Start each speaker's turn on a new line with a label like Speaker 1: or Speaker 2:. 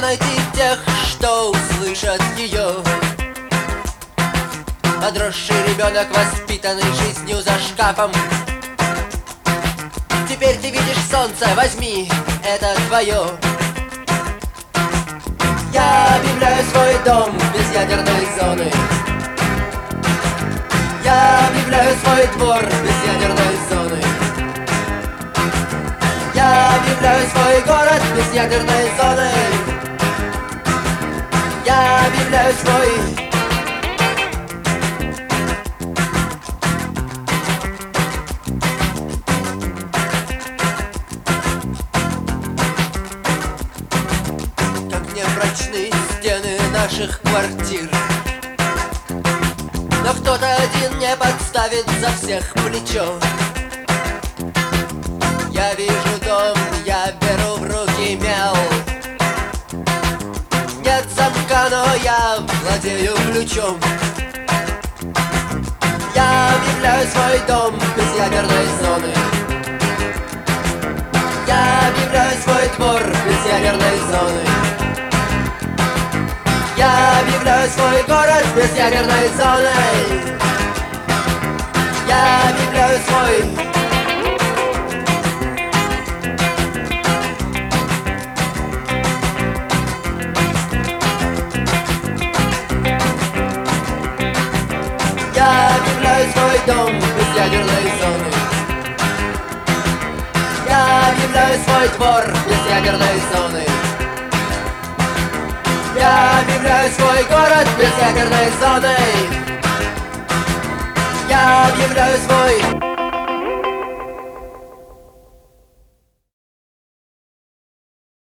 Speaker 1: найти тех, что услышат ее. Подросший ребенок, воспитанный жизнью за шкафом. Теперь ты видишь солнце, возьми, это твое. Я объявляю свой дом без ядерной зоны. Я объявляю свой двор без ядерной зоны. Я объявляю свой город без ядерной зоны. Я объявляю свой... Прочны стены наших квартир, но кто-то один не подставит за всех плечо. Я вижу дом, я беру в руки мел. Нет замка, но я владею ключом. Я объявляю свой дом без ядерной зоны. Я объявляю свой двор без ядерной зоны. Я объявляю свой город без ядерной зоны. Я объявляю свой... Я объявляю свой дом без ядерной зоны. Я объявляю свой двор без ядерной зоны. Я объявляю свой город без ядерной зоны. Я объявляю свой...